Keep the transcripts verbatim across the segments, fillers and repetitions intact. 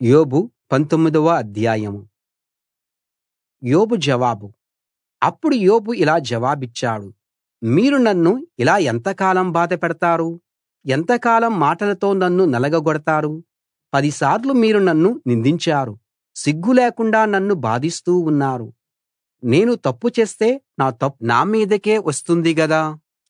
యోబు పంతొమ్మిదవ అధ్యాయం. యోబు జవాబు. అప్పుడు యోబు ఇలా జవాబిచ్చాడు: మీరు నన్ను ఇలా ఎంతకాలం బాధపెడతారు? ఎంతకాలం మాటలతో నన్ను నలగగొడతారు? పదిసార్లు మీరు నన్ను నిందించారు, సిగ్గు లేకుండా నన్ను బాధిస్తూ ఉన్నారు. నేను తప్పు చేస్తే నా తప్పు నా మీదకే వస్తుంది గదా!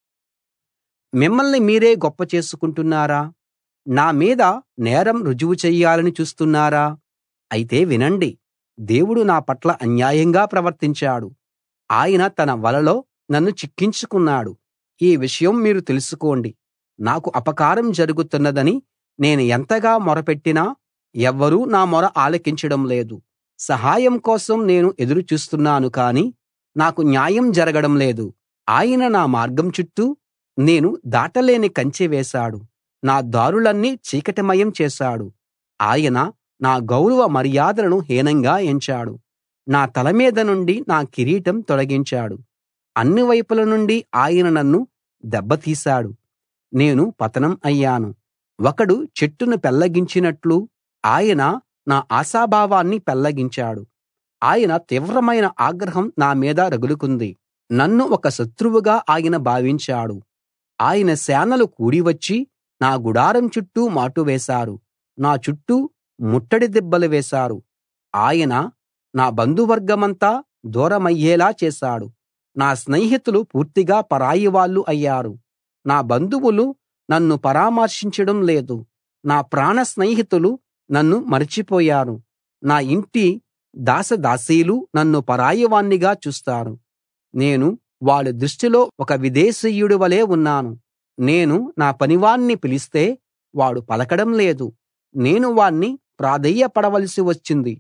మిమ్మల్ని మీరే గొప్ప చేసుకుంటున్నారా? నా మీద నేరం రుజువు చెయ్యాలని చూస్తున్నారా? అయితే వినండి, దేవుడు నా పట్ల అన్యాయంగా ప్రవర్తించాడు. ఆయన తన వలలో నన్ను చిక్కించుకున్నాడు. ఈ విషయం మీరు తెలుసుకోండి. నాకు అపకారం జరుగుతున్నదని నేను ఎంతగా మొరపెట్టినా ఎవ్వరూ నా మొర ఆలకించడం లేదు. సహాయం కోసం నేను ఎదురు చూస్తున్నాను కానీ నాకు న్యాయం జరగడం లేదు. ఆయన నా మార్గం చుట్టూ నేను దాటలేని కంచె వేశాడు. నా దారులన్నీ చీకటిమయం చేశాడు. ఆయన నా గౌరవ మర్యాదలను హీనంగా ఎంచాడు. నా తల మీద నుండి నా కిరీటం తొలగించాడు. అన్ని వైపుల నుండి ఆయన నన్ను దెబ్బతీశాడు. నేను పతనం అయ్యాను. ఒకడు చెట్టును పెళ్లగించినట్లు ఆయన నా ఆశాభావాన్ని పెళ్లగించాడు. ఆయన తీవ్రమైన ఆగ్రహం నా మీద రగులుకుంది. నన్ను ఒక శత్రువుగా ఆయన భావించాడు. ఆయన సేనలు కూడివచ్చి నా గుడారం చుట్టూ మాటు వేశారు. నా చుట్టూ ముట్టడి దిబ్బలు వేశారు. ఆయన నా బంధువర్గమంతా దూరమయ్యేలా చేశాడు. నా స్నేహితులు పూర్తిగా పరాయివాళ్ళు అయ్యారు. నా బంధువులు నన్ను పరామర్శించడం లేదు. నా ప్రాణ స్నేహితులు నన్ను మరచిపోయారు. నా ఇంటి దాసదాసీలు నన్ను పరాయివాణ్ణిగా చూస్తారు. నేను వాళ్ళ దృష్టిలో ఒక విదేశీయుడి వలే ఉన్నాను. నేను నా పనివాణ్ణి పిలిస్తే వాడు పలకడం లేదు. నేను వాణ్ణి ప్రాధేయపడవలసి వచ్చింది.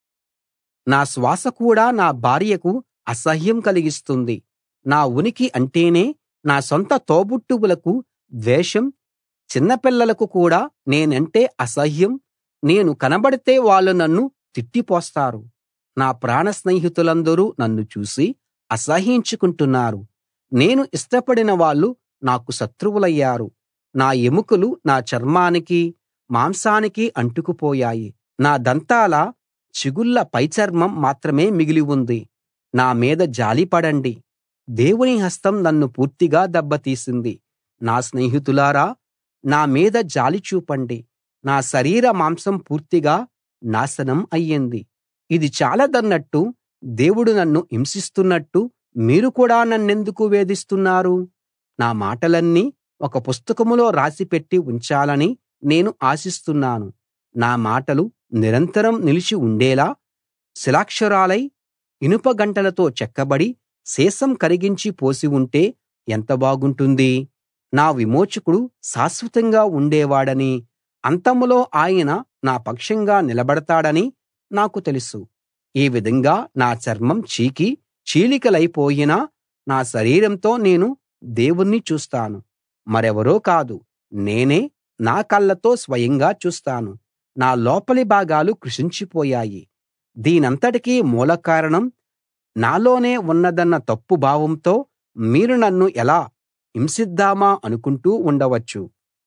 నా శ్వాస కూడా నా భార్యకు అసహ్యం కలిగిస్తుంది. నా ఉనికి అంటేనే నా సొంత తోబుట్టువులకు ద్వేషం. చిన్నపిల్లలకు కూడా నేనంటే అసహ్యం. నేను కనబడితే వాళ్ళు నన్ను తిట్టిపోస్తారు. నా ప్రాణ స్నేహితులందరూ నన్ను చూసి అసహ్యించుకుంటున్నారు. నేను ఇష్టపడిన వాళ్ళు నాకు శత్రువులయ్యారు. నా ఎముకలు నా చర్మానికి మాంసానికి అంటుకుపోయాయి. నా దంతాల చిగుళ్ళ పైచర్మం మాత్రమే మిగిలి ఉంది. నా మీద జాలిపడండి. దేవుని హస్తం నన్ను పూర్తిగా దెబ్బతీసింది. నా స్నేహితులారా, నా మీద జాలి చూపండి. నా శరీర మాంసం పూర్తిగా నాశనం అయ్యింది. ఇది చాలదన్నట్టు దేవుడు నన్ను హింసిస్తున్నట్టు మీరు కూడా నన్నెందుకు వేధిస్తున్నారు? నా మాటలన్నీ ఒక పుస్తకంలో రాసిపెట్టి ఉంచాలని నేను ఆశిస్తున్నాను. నా మాటలు నిరంతరం నిలిచి ఉండేలా శిలాక్షరాలై ఇనుప గంటలతో చెక్కబడి సీసం కరిగించి పోసి ఉంటే ఎంత బాగుంటుంది. నా విమోచకుడు శాశ్వతంగా ఉండేవాడని, అంతంలో ఆయన నా పక్షంగా నిలబడతాడని నాకు తెలుసు. ఈ విధంగా నా చర్మం చీకి చీలికలైపోయినా నా శరీరంతో నేను దేవుణ్ణి చూస్తాను. మరెవరో కాదు, నేనే నా కళ్ళతో స్వయంగా చూస్తాను. నా లోపలి భాగాలు కృశించిపోయాయి. దీనంతటికీ మూల కారణం నాలోనే ఉన్నదన్న తప్పు భావంతో మీరు నన్ను ఎలా హింసిద్దామా అనుకుంటూ ఉండవచ్చు.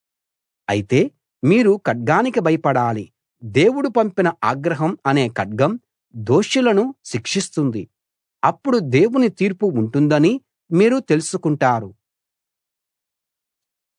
అయితే మీరు ఖడ్గానికి భయపడాలి. దేవుడు పంపిన ఆగ్రహం అనే ఖడ్గం దోషులను శిక్షిస్తుంది. అప్పుడు దేవుని తీర్పు ఉంటుందని మీరు తెలుసుకుంటారు.